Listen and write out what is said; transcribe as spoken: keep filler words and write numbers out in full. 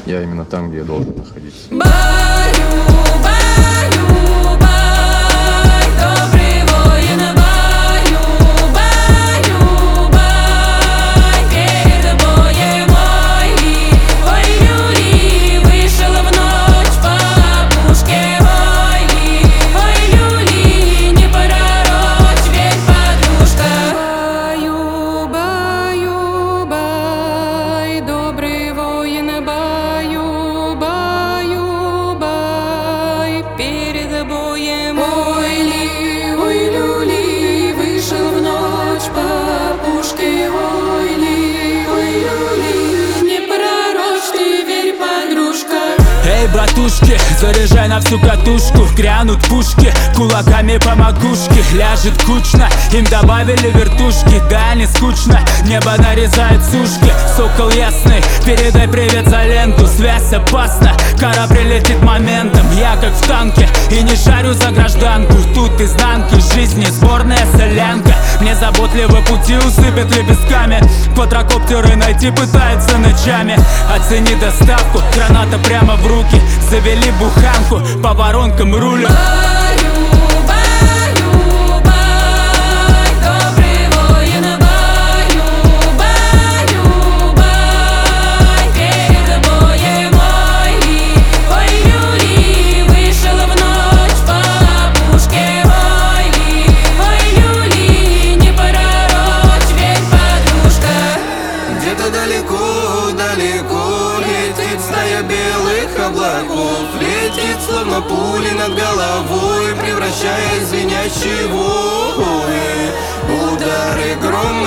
я именно там, где я должен находиться. Эй, братушки, заряжай на всю катушку. Грянут пушки, кулаками по макушке. Ляжет кучно, им добавили вертушки. Да, не скучно, небо нарезает сушки. Сокол ясный, передай привет за ленту. Связь опасна, кара прилетит моментом. Я как в танке и не шарю за гражданку. Тут изнанки жизни, сборная солянка. Мне заботливо пути усыпят лепестками. Квадрокоптеры найти пытаются ночами. Оцени доставку, граната прямо в руки. Завели буханку, по воронкам рулем. Летит словно пули над головой, превращаясь в звенящие вой. Удары грома